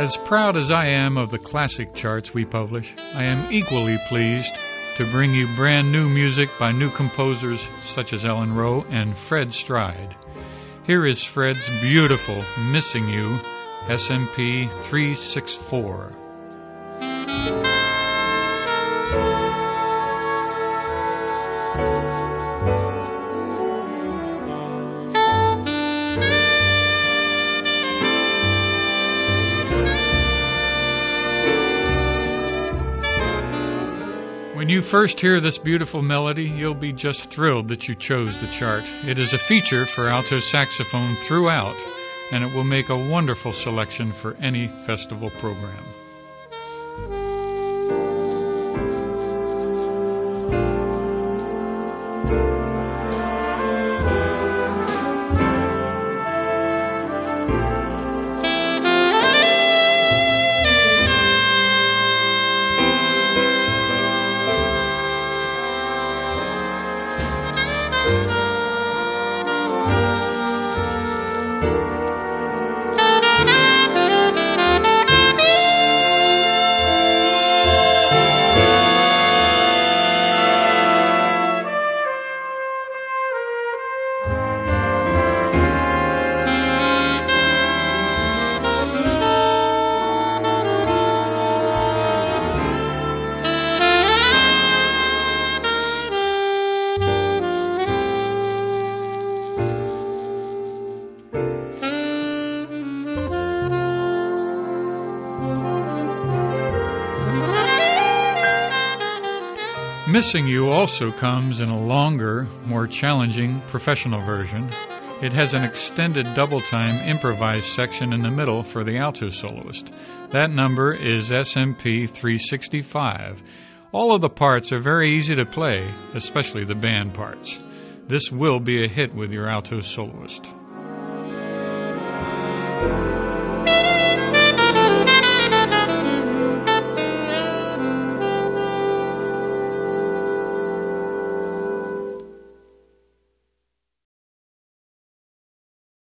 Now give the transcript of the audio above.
As proud as I am of the classic charts we publish, I am equally pleased to bring you brand new music by new composers such as Ellen Rowe and Fred Stride. Here is Fred's beautiful Missing You, SMP 364. When you first hear this beautiful melody, you'll be just thrilled that you chose the chart. It is a feature for alto saxophone throughout, and it will make a wonderful selection for any festival program. Missing You also comes in a longer, more challenging professional version. It has an extended double-time improvised section in the middle for the alto soloist. That number is SMP 365. All of the parts are very easy to play, especially the band parts. This will be a hit with your alto soloist.